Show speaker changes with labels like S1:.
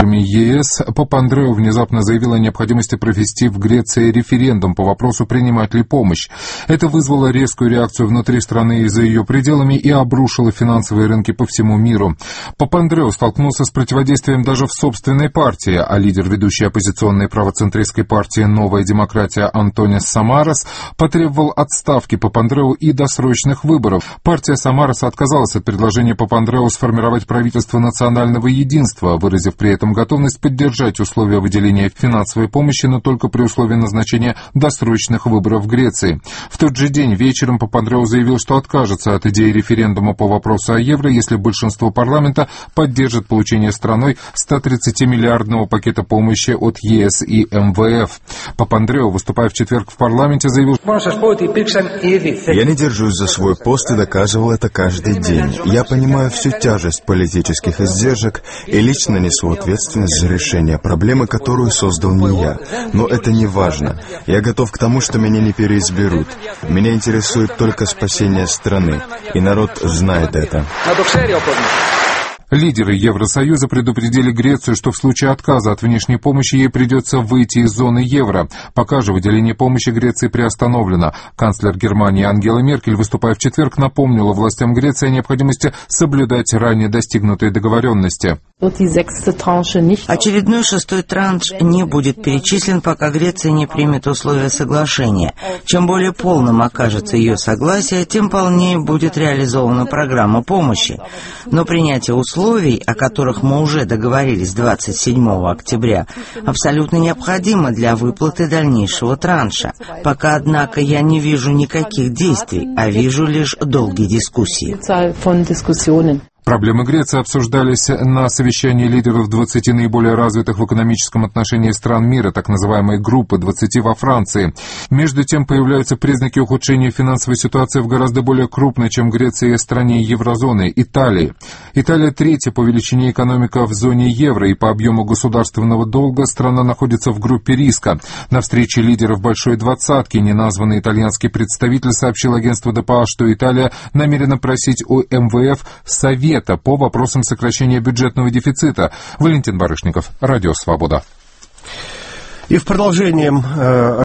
S1: ЕС Папандреou внезапно заявил о необходимости провести в Греции референдум по вопросу, принимать ли помощь. Это вызвало резкую реакцию внутри страны и за ее пределами и обрушило финансовые рынки по всему миру. Папандреou столкнулся с противодействием даже в собственной партии, а лидер ведущей оппозиционной правоцентристской партии «Новая демократия» Антонис Самарас потребовал отставки Папандреou и досрочных выборов. Партия Самараса отказалась от предложения Папандреou сформировать правительство национального единства, выразив при этом готовность поддержать условия выделения финансовой помощи, но только при условии назначения досрочных выборов в Греции. В тот же день вечером Папандреou заявил, что откажется от идеи референдума по вопросу о евро, если большинство парламента поддержит получение страной 130-миллиардного пакета помощи от ЕС и МВФ. Папандреou, выступая в четверг в парламенте, заявил:
S2: «Я не держусь за свой пост и доказывал это каждый день. Я понимаю всю тяжесть политических издержек и лично несу ответственность за решение проблемы, которую создал не я. Но это не важно. Я готов к тому, что меня не переизберут. Меня интересует только спасение страны, и народ знает это».
S1: Лидеры Евросоюза предупредили Грецию, что в случае отказа от внешней помощи ей придется выйти из зоны евро. Пока же выделение помощи Греции приостановлено. Канцлер Германии Ангела Меркель, выступая в четверг, напомнила властям Греции о необходимости соблюдать ранее достигнутые договоренности.
S3: Очередной шестой транш не будет перечислен, пока Греция не примет условия соглашения. Чем более полным окажется ее согласие, тем полнее будет реализована программа помощи. Но принятие условий, о которых мы уже договорились 27 октября, абсолютно необходимо для выплаты дальнейшего транша. Пока, однако, я не вижу никаких действий, а вижу лишь долгие дискуссии.
S1: Проблемы Греции обсуждались на совещании лидеров 20 наиболее развитых в экономическом отношении стран мира, так называемой группы 20 во Франции. Между тем появляются признаки ухудшения финансовой ситуации в гораздо более крупной, чем Греция, стране еврозоны – Италии. Италия третья по величине экономика в зоне евро, и по объему государственного долга страна находится в группе риска. На встрече лидеров Большой Двадцатки неназванный итальянский представитель сообщил агентству ДПА, что Италия намерена просить у МВФ совета по вопросам сокращения бюджетного дефицита. Валентин Барышников, Радио Свобода.
S4: И в продолжение